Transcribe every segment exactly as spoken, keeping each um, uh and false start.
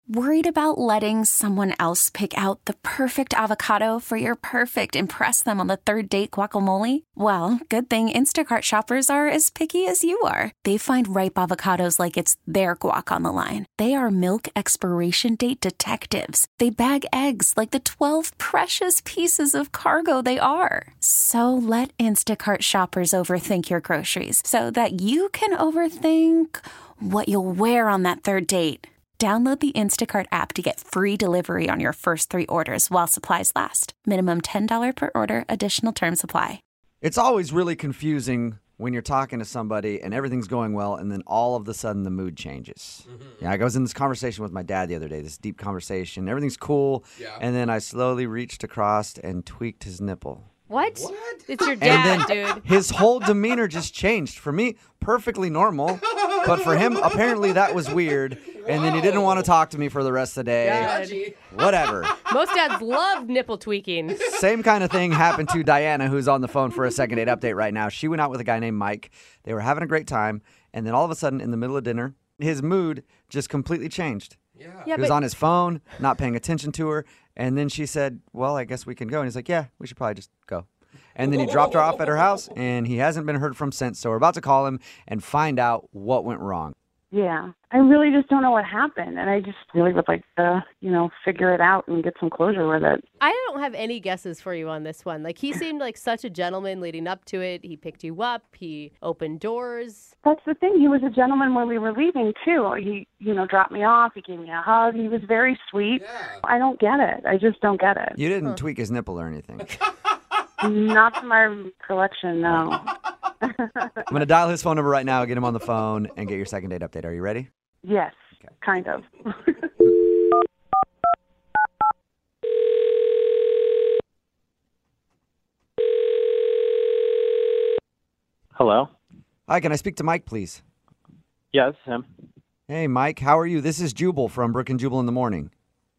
Worried about letting someone else pick out the perfect avocado for your perfect impress them on the third date guacamole? Well, good thing Instacart shoppers are as picky as you are. They find ripe avocados like it's their guac on the line. They are milk expiration date detectives. They bag eggs like the twelve precious pieces of cargo they are. So let Instacart shoppers overthink your groceries so that you can overthink what you'll wear on that third date. Download the Instacart app to get free delivery on your first three orders while supplies last. Minimum ten dollars per order. Additional terms apply. It's always really confusing when you're talking to somebody and everything's going well and then all of a sudden the mood changes. Mm-hmm. Yeah, I was in this conversation with my dad the other day, this deep conversation. Everything's cool. Yeah. And then I slowly reached across and tweaked his nipple. What? What? It's your dad, and then dude. His whole demeanor just changed. For me, perfectly normal. But for him, apparently that was weird. And then he didn't want to talk to me for the rest of the day. God. Whatever. Most dads love nipple tweaking. Same kind of thing happened to Diana, who's on the phone for a second date update right now. She went out with a guy named Mike. They were having a great time. And then all of a sudden, in the middle of dinner, his mood just completely changed. Yeah. Yeah, He was but- on his phone, not paying attention to her. And then she said, well, I guess we can go. And he's like, yeah, we should probably just go. And then he dropped her off at her house, and he hasn't been heard from since. So we're about to call him and find out what went wrong. Yeah. I really just don't know what happened, and I just really would like to, you know, figure it out and get some closure with it. I don't have any guesses for you on this one. Like, he seemed like such a gentleman leading up to it. He picked you up. He opened doors. That's the thing. He was a gentleman when we were leaving, too. He, you know, dropped me off. He gave me a hug. He was very sweet. Yeah. I don't get it. I just don't get it. You didn't tweak his nipple or anything. Not to my recollection, no. I'm going to dial his phone number right now, get him on the phone, and get your second date update. Are you ready? Yes, Okay. kind of. Hello? Hi, can I speak to Mike, please? Yes, him. Hey, Mike, how are you? This is Jubal from Brook and Jubal in the Morning.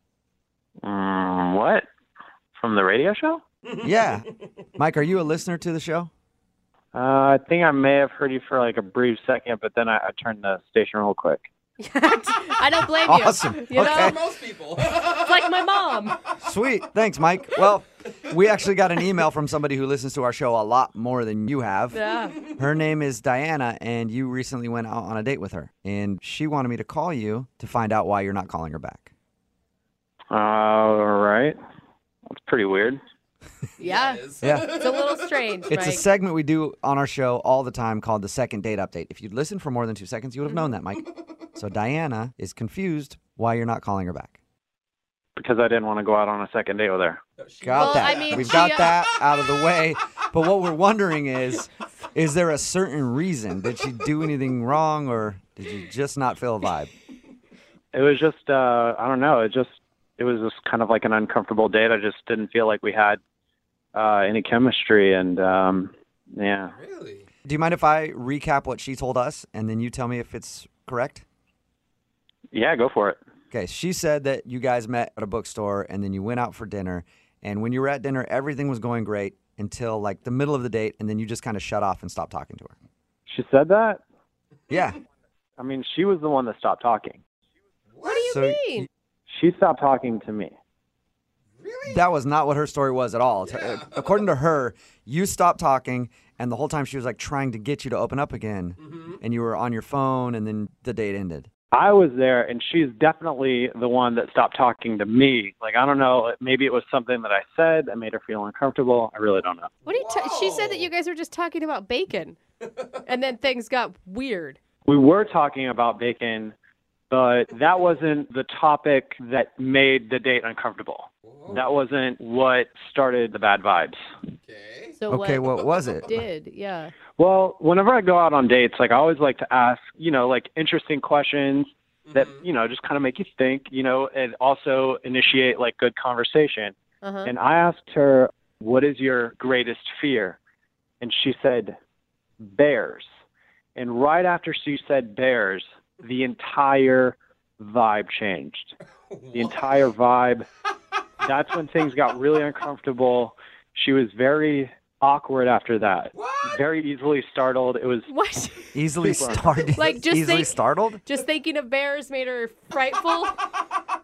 Um, what? From the radio show? Yeah. Mike, are you a listener to the show? Uh, I think I may have heard you for like a brief second, but then I, I turned the station real quick. I don't blame you. Awesome. You know? Okay. Most people. It's like my mom. Sweet. Thanks, Mike. Well, we actually got an email from somebody who listens to our show a lot more than you have. Yeah. Her name is Diana, and you recently went out on a date with her. And she wanted me to call you to find out why you're not calling her back. All right. That's pretty weird. Yeah. It is. Yeah. It's a little strange, It's Mike. a segment we do on our show all the time called the Second Date Update. If you'd listened for more than two seconds, you would have known that, Mike. So Diana is confused why you're not calling her back. Because I didn't want to go out on a second date with her. Got Well, that. I mean, We've she, got uh, that out of the way. But what we're wondering is, is there a certain reason? Did she do anything wrong, or did you just not feel a vibe? It was just, uh, I don't know. It just, it was just kind of like an uncomfortable date. I just didn't feel like we had uh, any chemistry. And, um, yeah. Really? Do you mind if I recap what she told us, and then you tell me if it's correct? Yeah, go for it. Okay, she said that you guys met at a bookstore, and then you went out for dinner. And when you were at dinner, everything was going great until, like, the middle of the date, and then you just kind of shut off and stopped talking to her. She said that? Yeah. I mean, she was the one that stopped talking. What do you So mean? She stopped talking to me. Really? That was not what her story was at all. Yeah. According to her, you stopped talking, and the whole time she was, like, trying to get you to open up again, Mm-hmm. and you were on your phone, and then the date ended. I was there, and she's definitely the one that stopped talking to me. Like, I don't know, maybe it was something that I said that made her feel uncomfortable. I really don't know. What are you ta- she said that you guys were just talking about bacon. And then things got weird. We were talking about bacon, but that wasn't the topic that made the date uncomfortable. That wasn't what started the bad vibes. Okay. So Okay, what was it? did? Yeah. Well, whenever I go out on dates, like I always like to ask, you know, like interesting questions that, you know, just kind of make you think, you know, and also initiate like good conversation. Uh-huh. And I asked her, what is your greatest fear? And she said, bears. And right after she said bears, the entire vibe changed. The entire vibe. That's when things got really uncomfortable. She was very awkward after that. What? Very easily startled. It was What? Easily Super startled? Like, just Easily think- startled? Just thinking of bears made her frightful?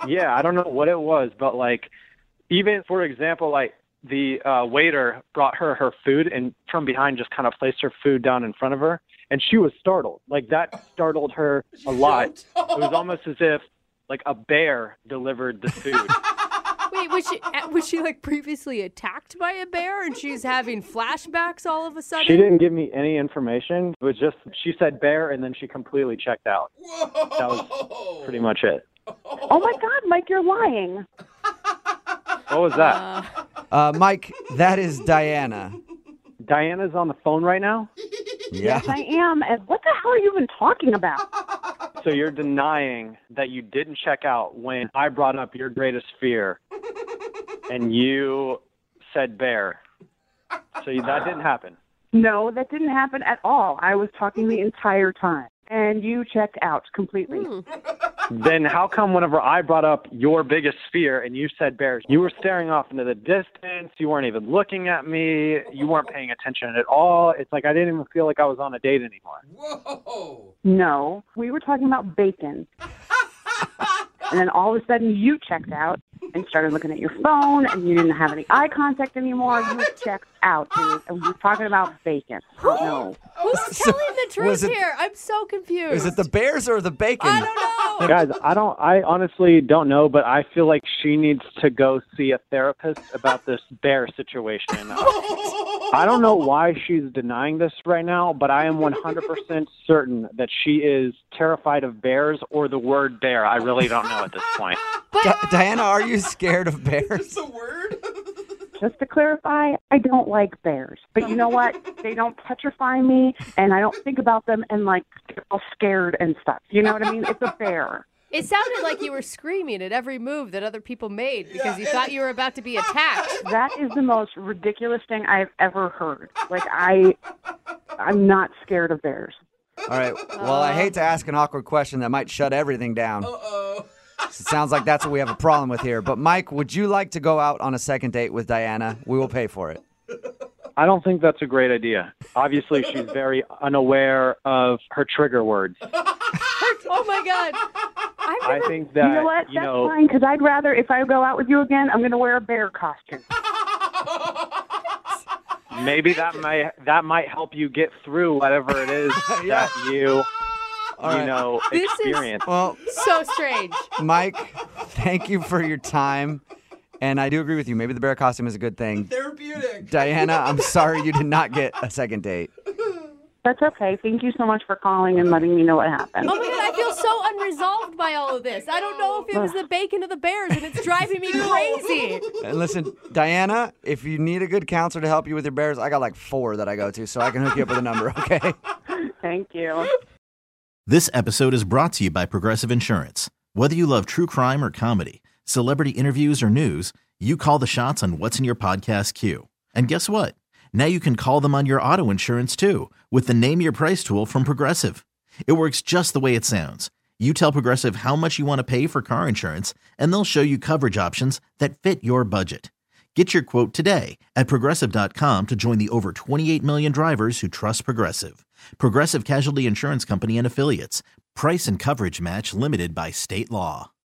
Yeah, I don't know what it was, but like, even for example, like the uh, waiter brought her her food and from behind just kind of placed her food down in front of her, and she was startled. Like that startled her a lot. It was almost as if like a bear delivered the food. Wait, was she was she like previously attacked by a bear and she's having flashbacks all of a sudden? She didn't give me any information. It was just she said bear and then she completely checked out. Whoa. That was pretty much it. Oh my God, Mike, you're lying. What was that? Uh, Uh, Mike, that is Diana. Diana's on the phone right now? Yeah. Yes, I am. And what the hell are you even talking about? So you're denying that you didn't check out when I brought up your greatest fear and you said bear. So you, that didn't happen. No, that didn't happen at all. I was talking the entire time, and you checked out completely. hmm. Then how come whenever I brought up your biggest fear and you said bears, you were staring off into the distance, you weren't even looking at me, you weren't paying attention at all. It's like I didn't even feel like I was on a date anymore. Whoa. No, we were talking about bacon. And then all of a sudden you checked out and started looking at your phone and you didn't have any eye contact anymore. You checked out, dude. And we were talking about bacon. Oh, no. Who's So, telling the truth was it- here? I'm so confused. Is it the Bears or the bacon? I don't know. Guys, I don't I honestly don't know, but I feel like she needs to go see a therapist about this bear situation. I don't know why she's denying this right now, but I am one hundred percent certain that she is terrified of bears or the word bear. I really don't know at this point. Di- Diana, are you scared of bears? That's the word? Just to clarify, I don't like bears. But you know what? They don't petrify me, and I don't think about them and, like, get all scared and stuff. You know what I mean? It's a bear. It sounded like you were screaming at every move that other people made because you thought you were about to be attacked. That is the most ridiculous thing I've ever heard. Like, I, I'm not scared of bears. All right. Well, I hate to ask an awkward question that might shut everything down. Uh-oh. It sounds like that's what we have a problem with here. But, Mike, would you like to go out on a second date with Diana? We will pay for it. I don't think that's a great idea. Obviously, she's very unaware of her trigger words. Oh, my God. I've I never... think that, You know what? you That's know, fine, because I'd rather, if I go out with you again, I'm going to wear a bear costume. maybe that might that might help you get through whatever it is Yeah. that you All you right. know This is- experience. Well, So strange. Mike, thank you for your time. And I do agree with you. Maybe the bear costume is a good thing. Therapeutic. Diana, I'm sorry you did not get a second date. That's okay. Thank you so much for calling and letting me know what happened. Oh, my God. I feel so unresolved by all of this. I don't know if it was the bacon of the bears, and it's driving me crazy. And listen, Diana, if you need a good counselor to help you with your bears, I got like four that I go to, so I can hook you up with a number, okay? Thank you. This episode is brought to you by Progressive Insurance. Whether you love true crime or comedy, celebrity interviews or news, you call the shots on what's in your podcast queue. And guess what? Now you can call them on your auto insurance too with the Name Your Price tool from Progressive. It works just the way it sounds. You tell Progressive how much you want to pay for car insurance, and they'll show you coverage options that fit your budget. Get your quote today at Progressive dot com to join the over twenty-eight million drivers who trust Progressive. Progressive Casualty Insurance Company and Affiliates. Price and coverage match limited by state law.